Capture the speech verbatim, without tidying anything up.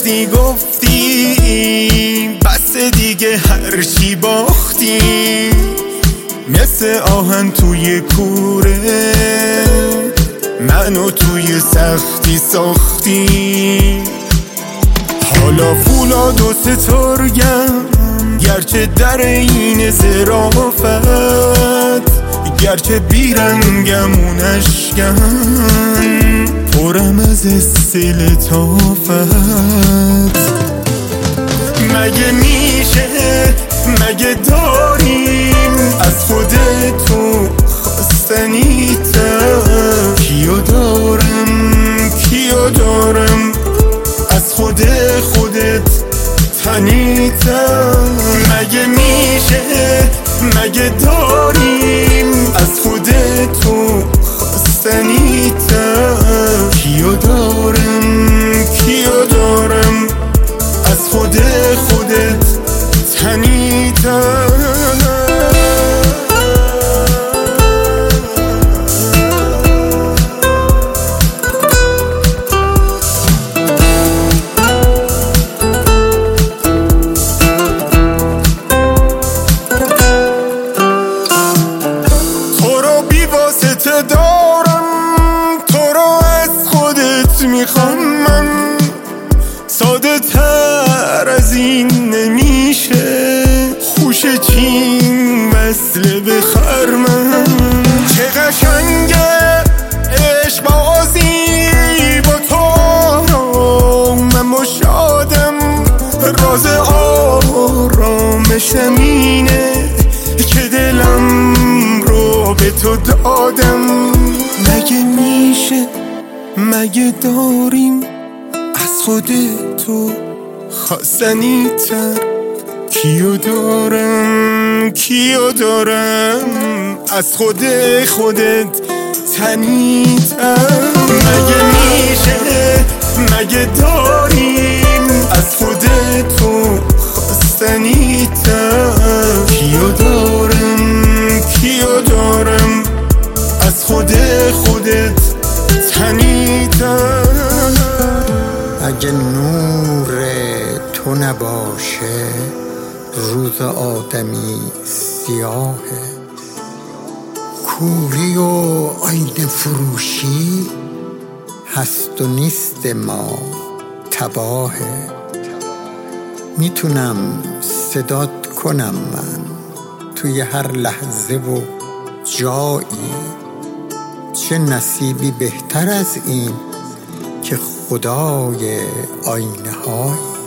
رفتی گفتی بس دیگه هر چی باختی، مثل آهن توی کوره منو توی سختی ساختی. حالا فولاد و سترگم گرچه در این ظرافت، گرچه بیرنگم و نشکن پرم از استیل طافت. مگه میشه مگه داریم از خودت تو خواستنی تر؟ کیو دارم کیو دارم از خود خودت تنی تر؟ مگه میشه مگه داریم از خودت تو خواستنی تر؟ کیو دارم کیو دارم از خود خودت تنی تر؟ دارم تو رو از خودت میخوام من، ساده تر از این نمیشه خوش چین وصله به خرمن. چه قشنگه عشق بازی با تو رو، من مشادم راز آرامشم اینه که دلم رو به تو دادم. مگه میشه مگه داریم از خود تو خواستنی تر؟ کیو دارم کیو دارم از خود خودت تنی تر؟ مگه میشه مگه داریم از خود تو خواستنی تر؟ کیو دارم کیو دارم از خود خودت تنی تر؟ اگه نور تو نباشه روز آدمی سیاهه، کوری و آینه فروشی هست و نیست ما تباهه. میتونم صدات کنم من توی هر لحظه و جایی، چه نصیبی بهتر از این که خدای آینه های